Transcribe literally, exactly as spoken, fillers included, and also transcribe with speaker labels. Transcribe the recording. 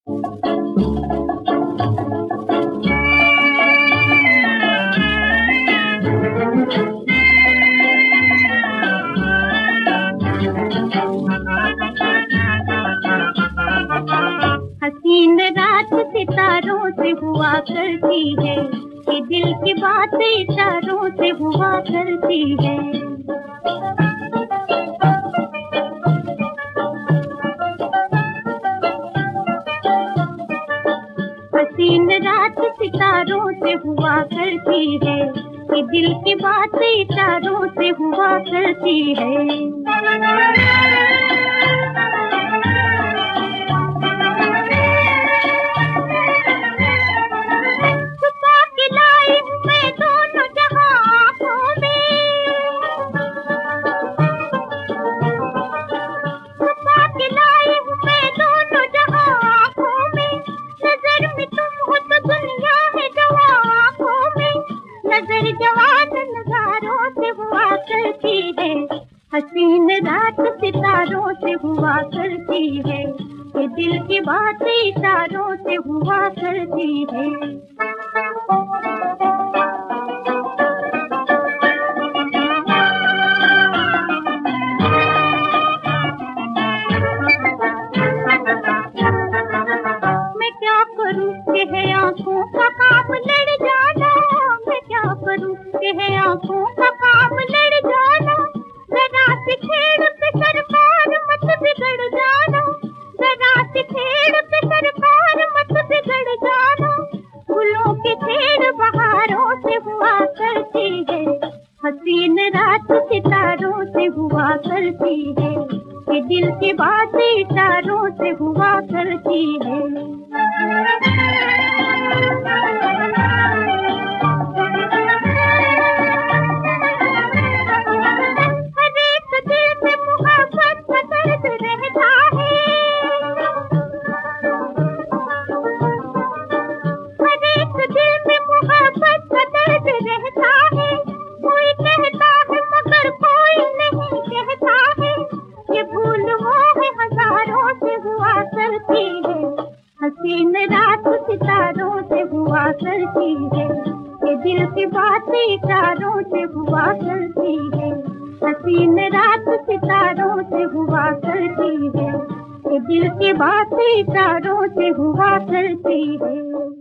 Speaker 1: हसीन रात सितारों से हुआ करती है, कि दिल की बात इशारों से हुआ करती है। हसीन रात सितारों से हुआ करती है, कि दिल की बात इशारों से हुआ करती है। हसीन रात सितारों से हुआ करती है, कि दिल की बात इशारों से हुआ करती है। मैं क्या करूं कि है आंखों का काम लड़ जाना, मैं क्या करूं कि है आंखों का काम लड़ जाना। जरा सी छेड़ पे सरकार मत बिगड़ जाना, जरा सी छेड़ पे सरकार मत बिगड़ जाना। फूलों की छेड़ बहारों से हुआ करती है, हसीन रात सितारों से हुआ करती है, कि दिल की बात इशारों से हुआ करती है। हसीन रात सितारों से हुआ करती है, कि दिल की बात इशारों से हुआ करती है। हसीन रात सितारों से हुआ करती है, कि दिल की बात इशारों से हुआ करती है।